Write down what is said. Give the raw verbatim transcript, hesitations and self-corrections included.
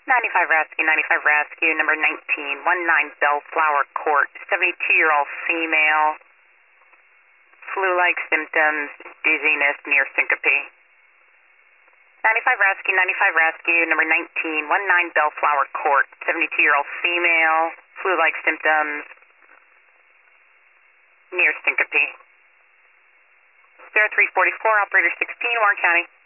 ninety-five Rescue, ninety-five Rescue, number nineteen, nineteen Bellflower Court, seventy-two-year-old female, flu-like symptoms, dizziness, near syncope. ninety-five Rescue, ninety-five Rescue, number nineteen, nineteen Bellflower Court, seventy-two-year-old female, flu-like symptoms, near syncope. zero three four four, operator sixteen, Warren County.